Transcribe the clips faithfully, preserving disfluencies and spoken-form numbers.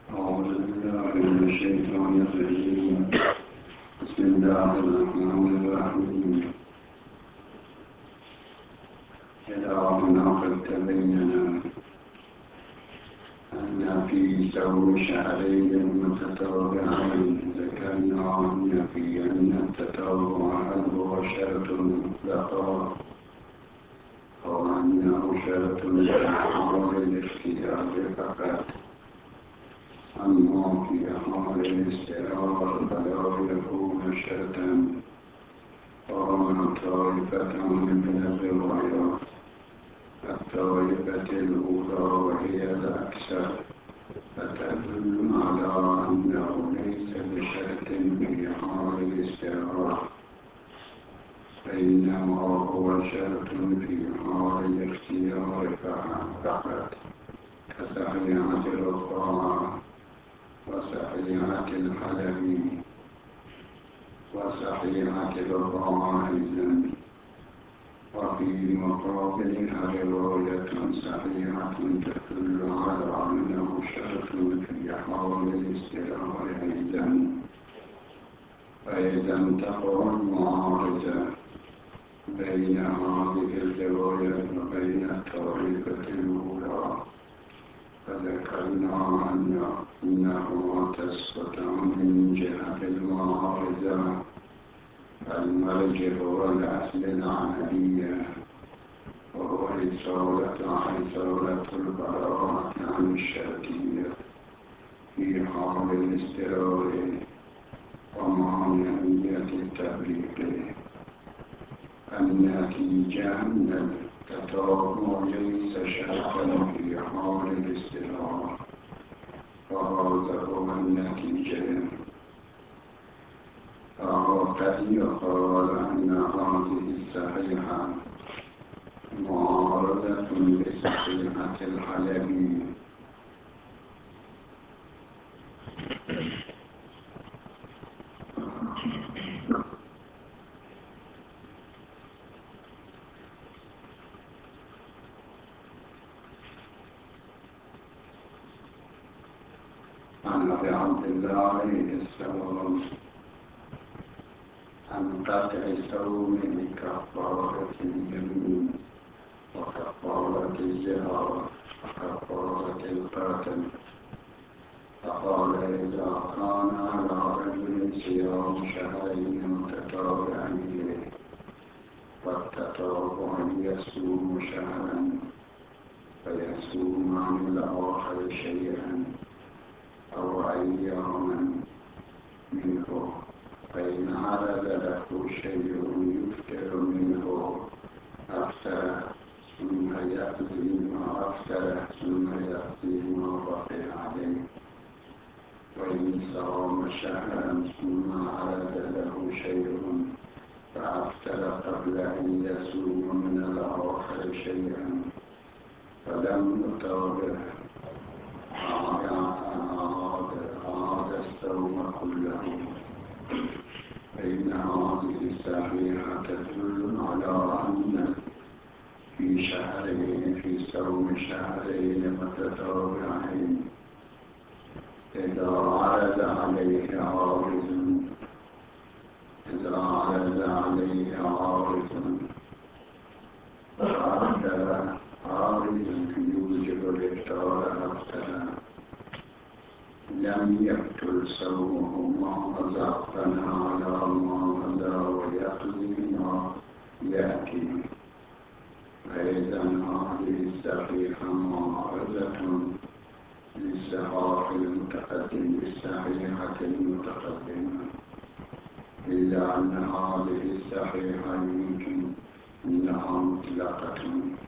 أعوذ بالله من الشيطان الرجيم. بسم الله الرحمن الرحيم. إلهنا قد تبين أن في صوم شهرين متتابعين ذكرنا أن في أن التتابع هو شرط مطلقا وأنه شرط لحال الاختيار فقط، أما في حال الاستعارة فلا يكون شرطا. وأما طائفتان من الروايات: الطائفة الأولى وهي الأكثر فتدل على أنه ليس بشرط في حال الاستعارة، فإنما هو شرط في حال الاختيار فقط، كصحيحة الرفاعة وصحيحة الحلبي وصحيحة الرفاعة أيضا. وفي مقابلها رواية صحيحة تدل على أنه شرط في حال الاستعارة أيضا. فإذا انتقى المعارضة بين هذه الروايات وبين الطائفة الأولى فذكرنا أنهما تسقطان من جهة المعارضة، فالمرجع هو الأصل العملية وهو إزالة البراءة عن الشرطية في حال الاضطرار ومانعية التفريق. النتيجة أن التتابع ليس شرطا في حال الاضطرار، وهذا هو النتيجة. وقد يقال أن هذه الصحيحة معارضة بصحيحة الحلبي. عن أبي عبد الله عليه السلام عن قطع الصوم بكفارة اليمين وكفارة الزهار وكفارة القتل. فقال: إذا كان على رجل صيام شهرين متتابعين والتتابع يصوم شهرا فيصوم عن الآخر شيئا أو أياما منه، فإن عرض له شيء يفطر منه أفطر ثم يقضي ما أفطر ثم يقضي ما بقي عليه. وإن صام شهرا ثم عرض له شيء فأفطر قبل أن يصوم من الآخر شيئا فلم يطابق أعاد الصوم كله. فإن هذه الصحيحة تدل على أن في شهرين في صوم شهرين متتابعين إذا عرض عليه عارض إذا عرض عليه عارض فأفطر عارض يوجب الإفطار أفطر لم يبطل صومه ما مضى فنى على ما مضى ويقضي ما يأتي. فإذا هذه الصحيحة معارضة للصحاح المتقدم بالصحيحة المتقدمة، إلا أن هذه الصحيحة يمكن أنها مطلقة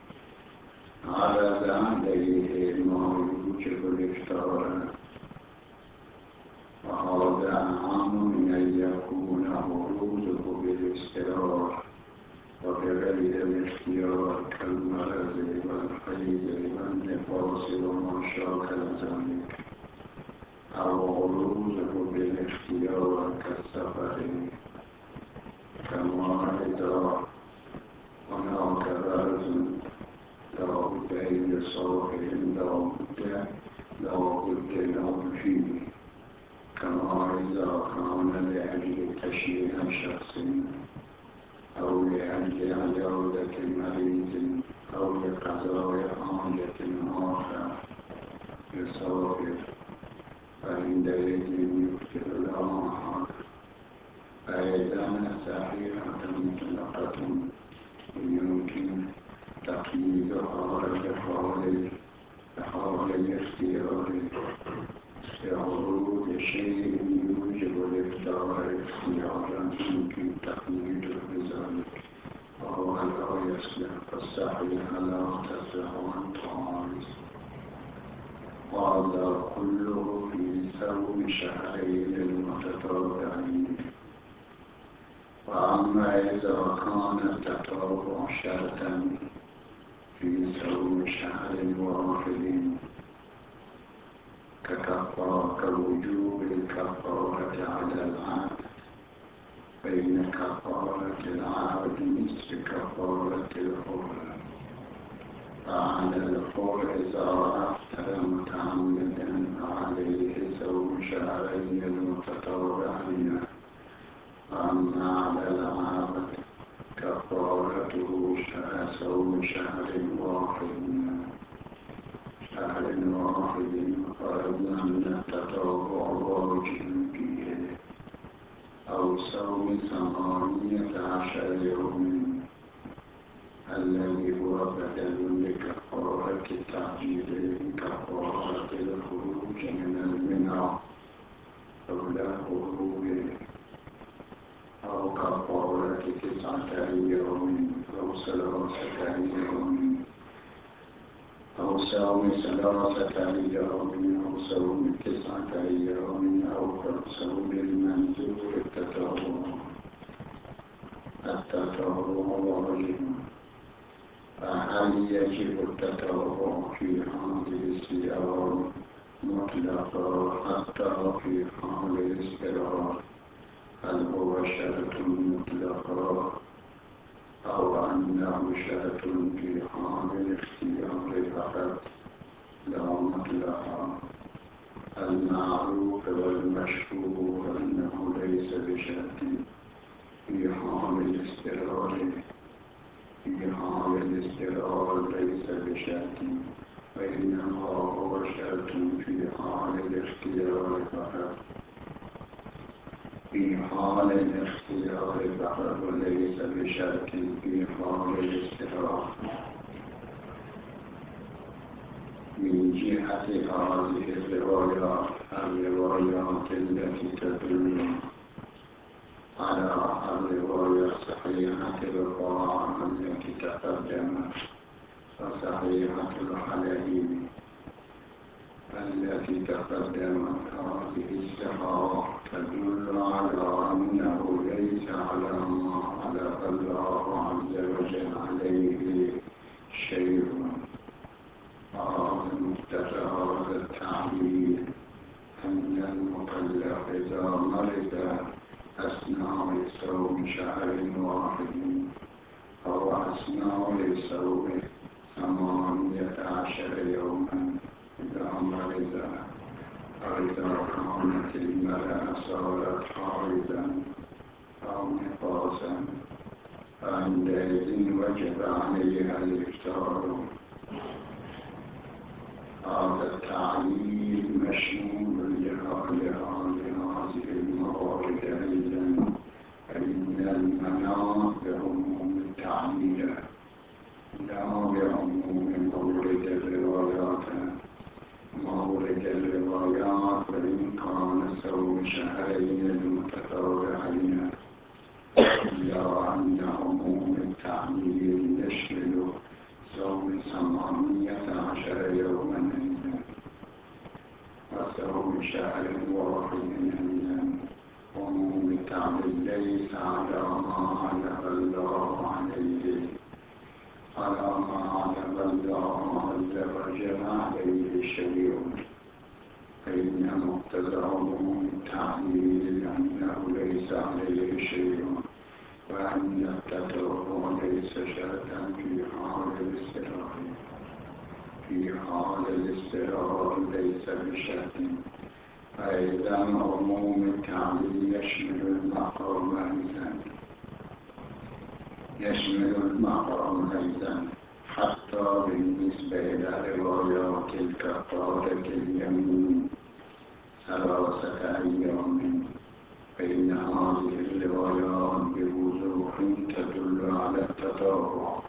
عرض عليه ما يوجب الإفطار، وهذا أعم من أن يكون وروده بالاضطرار وبغير الاختيار كالمرض والحيض والنفاس وما شاكل ذلك، أو وروده بالاختيار كالسفر كما إذا هناك غرض لا بد أن يصاب لا بد لا بد له فيه كما إذا كان لأجل تشييع شخص أو لأجل عيادة مريض أو لقضاء حاجة آخر يسافر فعندئذ يبطل الآخر. فإذا صحيحة مطلقة يمكن تقييدها بحال بحال الاختيار لورود شيء يوجب الاختيار اختيارا يمكن تقييده بذلك وهو لا يصلح فالصحيح لا تصح عن تعارض. وهذا كله في صوم شهرين المتتابعين. وأما إذا كان التتابع شرطا في صوم شهر واحد كوجوب الكفارة على العبد بين كفارة العبد مثل كفارة الحر. فعلى الحر إذا أفطر متعمدا عليه صوم شهرين المتتابعين. وأما على العبد كفارته صوم شهر واحد شهر واحد فرضنا من التطوع واجب فيه أو صوم ثمانية عشر يوم الذي هو بدل لكفارة التعجيل كفارة الخروج من المنى قبل خروجه أو كفارة تسعة أيام أو ثلاثة أيام أو صوم ثلاثة أيام أو صوم تسعة أيام أو صوم المنذور التطوع. التطوع واجب. فهل يجب التطوع في هذه الصيام مطلقا حتى في حال الاضطرار؟ هل هو شرط مطلقا أو أنه شرط في حال الاختيار فقط لا مطلقا؟ المعروف والمشهور أنه ليس بشرط في حال الاضطرار في حال الاضطرار ليس بشرط وإنما هو شرط في حال الاختيار فقط في حال الاختيار فقط وليس بشرط في حال الاضطرار. من جهة هذه الروايات الروايات التي تدل على الرواية الصحيحة الرفاعة التي تقدمت وصحيحة الحلبي التي تقدمت هذه الصحاح تدل على أنه ليس على ما علق الله عز وجل عليه شيء. هذا مقتضى هذا التعليل أن المكلف إذا مرض أثناء صوم شهر واحد أو أثناء صوم ثمانية عشر يوما إذا مرض أو إذا كانت المرأة صارت حائضا أو نفاسا فعندئذ وجب عليها الإفطار. هذا التعليل مشمول لهذه الموارد أيضا فإن المناط بعموم التعليل لا بعموم مورد الروايات. مورد الروايات وإن كان صوم شهرين المتتابعين إلا أن عموم التعليل يشمل صوم ثمانية عشر يوما وصوم شهر واحد أيضا. عموم التعليل ليس على ما علق الله عليه على ما علق الله عز وجل عليه شيء. فإن مقتضى عموم التعليل أنه ليس عليه شيء وأن التطوع ليس شرطا في حال الاضطرار. في حال الاضطرار ليس بشرط أيضا عموم التعليل يشمل المقام أيضا يشمل المقام أيضا حتى بالنسبة إلى روايات الكفارة اليمين ثلاثة أيام، فإن هذه الروايات بوضوح تدل على التطابق.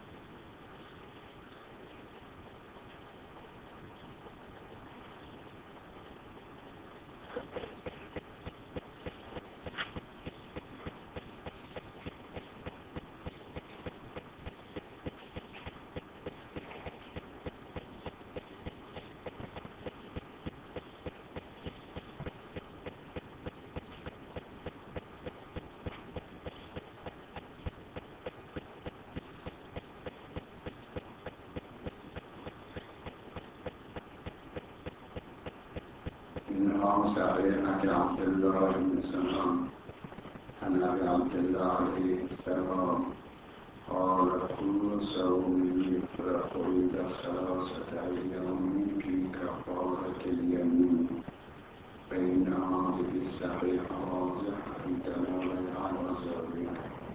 إنه سعينا عبد الله بن سلام عن أبي عبد الله عليه السلام قال كل صوم يفرق إلى ثلاثة أيام في كفارة اليمين، فإن هذه الصحيحة واضحة دلالة على ذلك.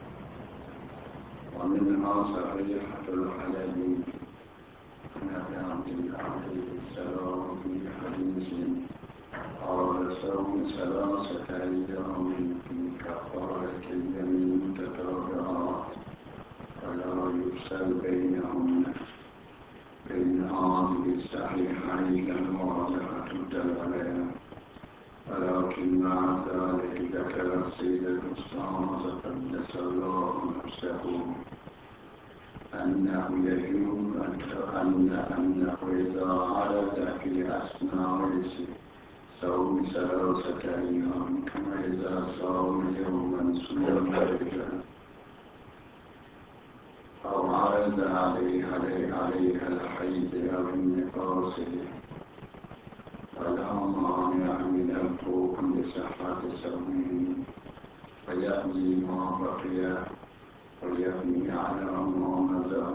ومنها صحيحة الحلبي عن أبي عبد الله عليه السلام في حديث قال صوم ثلاثة أيام في كفارة اليمين متتابعات ولا يفصل بينهن، فإن هذه الصحيحين واضحة الدلالة. ولكن مع ذلك ذكر السيد الأستاذ قدس الله نفسه أنه يجوز أن أنه إذا عرض في أثناء صوم ثلاثة أيام كما إذا صام يوما صوما أو عرض عليه عليها الحيض أو النفاس ولا مانع من الحكم بصحة صومه، فيقضي ما بقي ويبني على ما مضى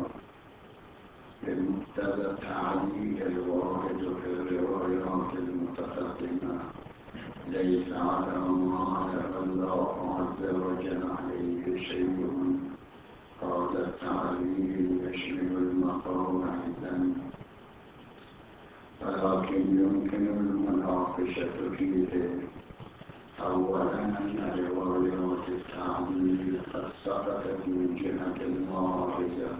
بمقتضى التعليل الوارد في الروايات المتقدمة، ليس على ما علم الله عز وجل عليه شيء. هذا التعليل يشمل المقام أيضا، ولكن يمكن المناقشة فيه. أولا أن روايات التعليل قد سقطت من جهة المعارضة،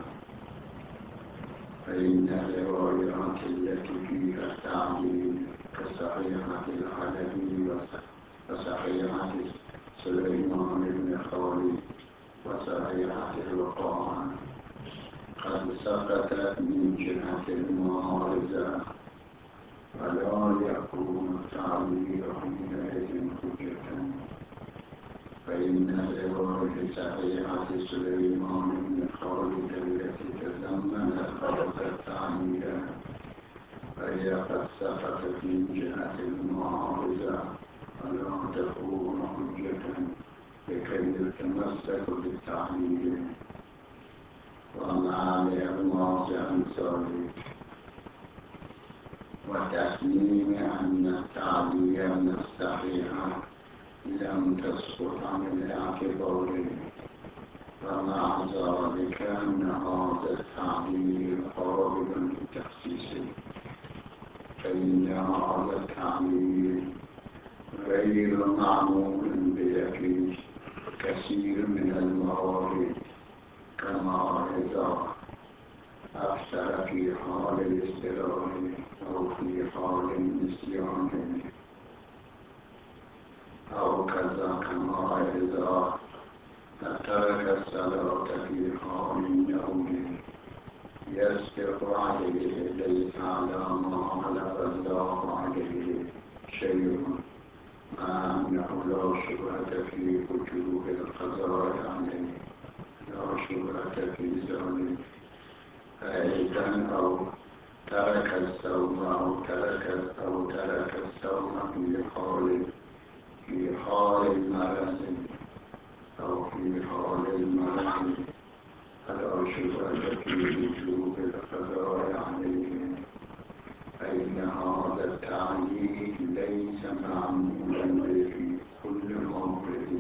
فإن الروايات التي فيها التعليل كصحيحة الحلبي وصحيحة سليمان بن خالد وصحيحة الوقاعة قد سقطت من جهة المعارضة، ولا يكون التعليل حينئذ حجة، فإن رواية صحيحة سليمان بن خالد التي تضمنت هذا التعليل فهي قد سقطت من جهة المعارضة ولا تكون حجة لكي يتمسك بالتعليل. ومع الإغماض عن ذلك وتسليم أن التعليل الصحيحة لم تسقط عن الاعتبار، ومع ذلك أن هذا التعليل قابل للتخصيص، فإن هذا التعليل غير معمول به كثير من الموارد، كما إذا أكثر في حال الاضطرار أو في حال النسيان، أو كذا كما إذا ترك الصلاة في حال النوم يسبق عليه ليس على ما علق الله عليه شيء، مع أنه لا شبهة في وجوب القضاء عليه، لا شبهة في ذلك. أيضا أو ترك الصوم أو ترك أو ترك الصوم في حال في حال المرض أو في حال المرض فلا شبهة في وجوب القضاء عليه، فإن هذا التعليق ليس معمولا به في كل موقف،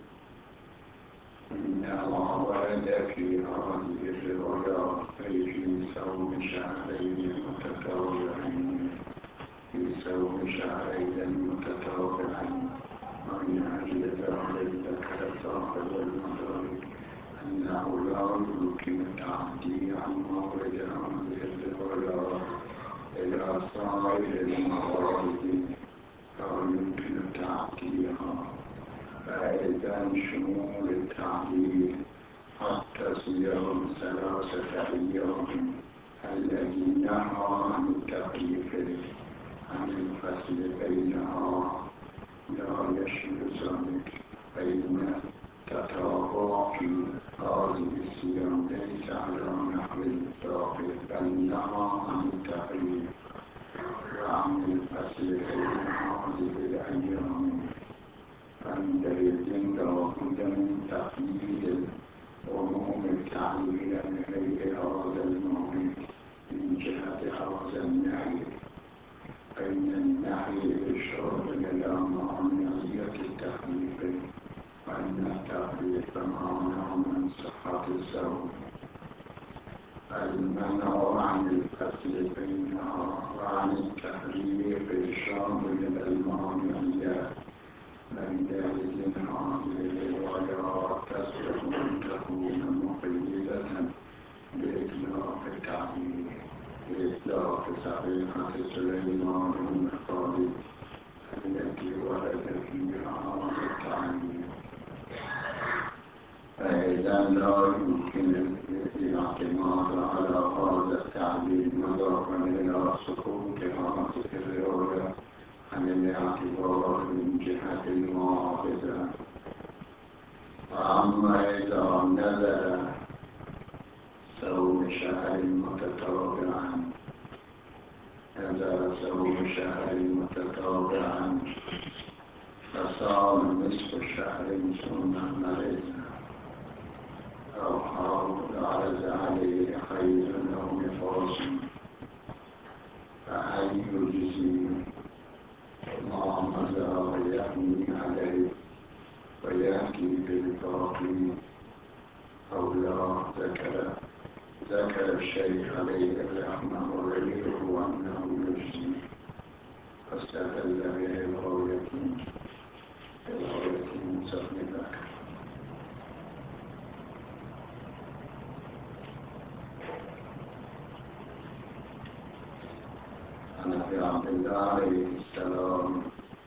إنما ورد في هذه الروايات أي في صوم شهرين متتابعين في صوم شهرين متتابعين، ومن أجل ذلك ذكر صاحب المدارك أنه لا يمكن التعدي عن مورد هذه الروايات إلى سائر الموارد، لا يمكن تعديها، فإذا شمول التعديل حتى صيام ثلاثة أيام الذي نهى عن التكليف عن الفصل بينها لا يشمل ذلك، فإن التتابع في هذه الصيام ليس على نحو الداخل، بل نهى عن التكليف وعن الفصل بين هذه الأيام، فعندئذ لابد من تقييد عموم التعليل من غير هذا الموضوع من جهة هذا النهي، فإن النهي إشارة إلى معنوية التخفيف، وأن التخفيف معناه من صحة الصوم، المنع عن الفصل بينها وعن التخفيف إشارة إلى المعنوية، فعندئذ هذه الروايات تصلح أن تكون مقيدة بإطلاق التعليل، بإطلاق صحيحة سليمان بن خالد التي ورد فيها هذا التعليل، فإذا لا يمكن الاعتماد على هذا التعليل نظرا إلى سقوط هذه الرواية عن الاعتبار من جهة المعارضة. وأما إذا نزل صوم شهر متتابعا نزل صوم شهر متتابعا فصام نصف شهر ثم مرض أو عرض عليه حيض أو نفاس، فهل يجزي ما مضى ويحمي عليه ويأتي بالباقي أو لا؟ ذكر ذكر الشيخ عليه الرحمة وغيره أنه يجزي، فاستدل برواية رواية موسى بن بكر. عن أبي عبد الله عليه السلام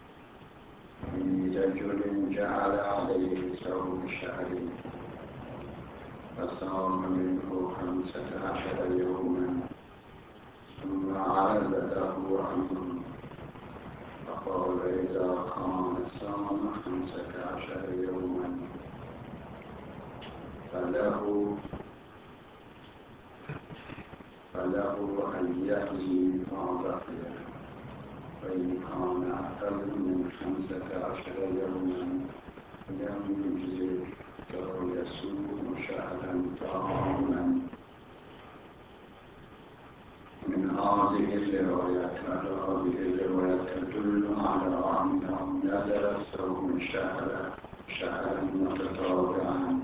في رجل جعل عليه صوم شهر فصام منه خمسة عشر يوما، ثم عرض له أمر فقال إذا قام صام خمسة عشر يوما فله فله أن يقضي ما بقي، فإن كان أقل من خمسة عشر يوما لم يجزه يصوم شهرا تاما. من هذه الروايات هذه الروايات تدل على أنه نزل صوم شهرا شهرا متتابعا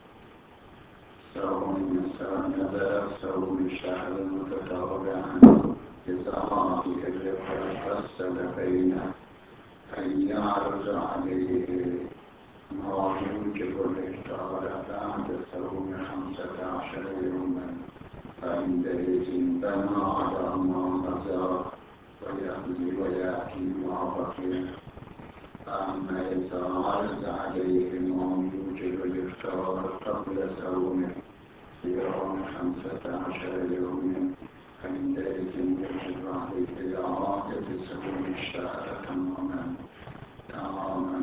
صوم نزل صوم شهرا متتابعا إذا هذه الروايات فصل بين أن يعرض عليه ما يوجب الإفطار بعد صوم خمسة عشر يوما، فعندئذ بنى على ما مضى ويقضي ويأتي ما بقي. أما إذا عرض عليه ما يوجب الإفطار قبل صوم صيام خمسة عشر يوما، فعندئذ يجب عليه إعادة صوم الشهر تماما تماما.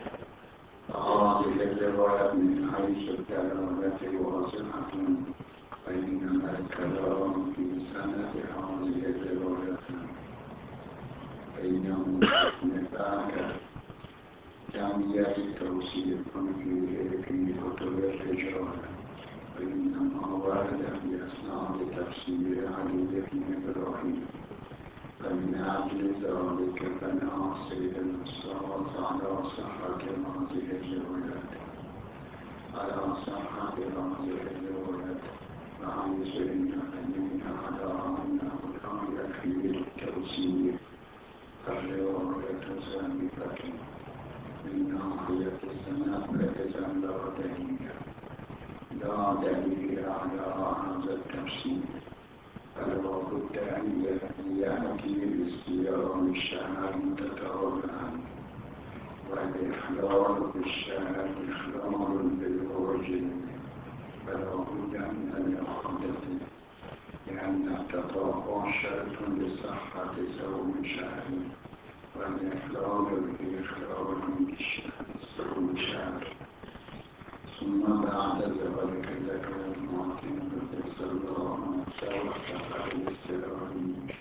هذه الرواية من حيث الدلالة واضحة، بينما الكلام في سند هذه الرواية بينه وبين باكر جمعية التوصيل في كتب الرجال، بينما ورد في أسناد تفسير علي بن إبراهيم فمن أجل ذلك فنعصي الصلاة على صحة هذه الروايات على صحة هذه الروايات فحيث إن من على أنه لا يكفي التوسيع فالرواية سابقة من ناحية السند فإذا لا دليل لا دليل على هذا التفسير فلا بد أن يأتي باستيراد الشهر متتابعا والإخلال بالشهر إخلال بالوجه فلا بد من الإعادة لأن التطابع شرط لصحة صوم شهر والإخلال بإخلال صوم شهر ثم بعد ذلك ذكر المعتمد صلى الله عليه وسلم الاستراحي